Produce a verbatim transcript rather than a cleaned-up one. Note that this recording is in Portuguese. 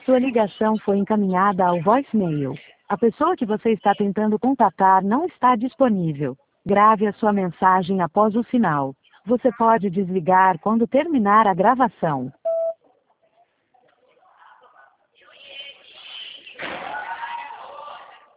Sua ligação foi encaminhada ao voicemail. A pessoa que você está tentando contatar não está disponível. Grave a sua mensagem após o sinal. Você pode desligar quando terminar a gravação.